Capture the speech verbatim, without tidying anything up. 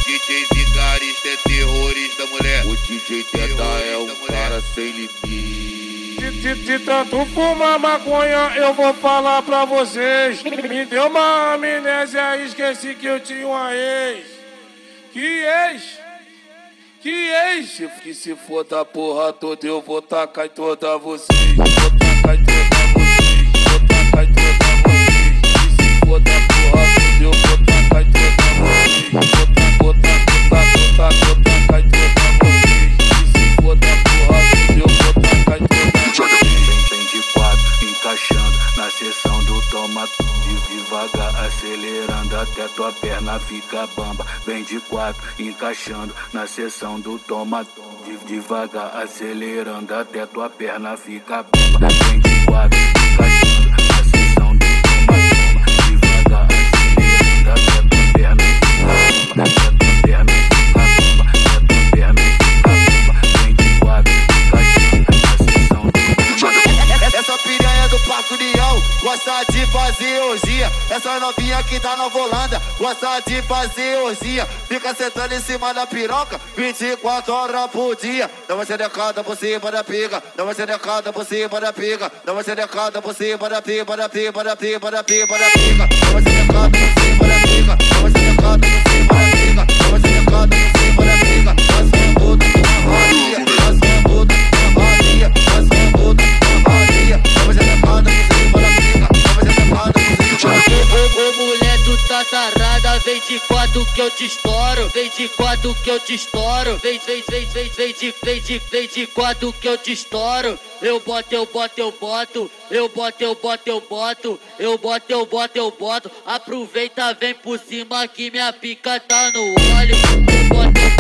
D J vigarista é terrorista, mulher. O D J Teta é um cara sem limite. De, de, de tanto fumar maconha, eu vou falar pra vocês. Me deu uma amnésia, esqueci que eu tinha uma ex. Que ex? Que ex? Se, que se for da porra toda, eu vou tacar em toda vocês. Vou tacar em toda vocês. Vou tacar em toda vocês. Que se for da porra toda, eu vou tacar em toda vocês. Vou tacar, vou tacar, vou tacar, vou tacar em toda vocês. Que se for da porra toda, eu vou tacar em toda vocês. Vem de quatro, encaixando na seção do toma tudo. Devagar, acelerando até tua perna fica bamba. Vem de quatro, encaixando na seção do toma tudo. Devagar, acelerando até tua perna fica bamba. Vem de quatro, encaixando na seção do toma tudo. Devagar, acelerando até tua perna fica bamba. Até tua perna fica bamba. Até tua perna fica bamba. Vem de quatro, encaixando na seção do toma tudo. Essa piranha do Parque União gosta de fazer orgia. Essa novinha que tá na Holanda gosta de fazer orgia. Fica sentando em cima da piroca vinte e quatro horas por dia. Dá uma xerecada por cima da pica. Dá uma xerecada por cima da pica. Dá uma xerecada por cima da pica. Da pica, da pica, da pica, da pica. Dá uma xerecada por cima da pica. Dá uma xerecada por cima da pica. Dá uma xerecada por cima da pica. Faz uma puta uma rodia. Faz uma puta uma rodia. Faz uma puta uma rodia. Dá uma xerecada por cima da pica. Dá uma xerecada por cima da pica. Ô, ô, mulher, tu tá tarada, vem de quatro que eu te estouro. Vem de quatro que eu te estouro. Vem, vem, vem, vem, vem de, vem de, vem de quatro que eu te estouro. Eu boto, eu boto, eu boto. Eu boto, eu boto, eu boto. Eu boto, eu boto, eu boto. Aproveita, vem por cima que minha pica tá no óleo. Eu boto, eu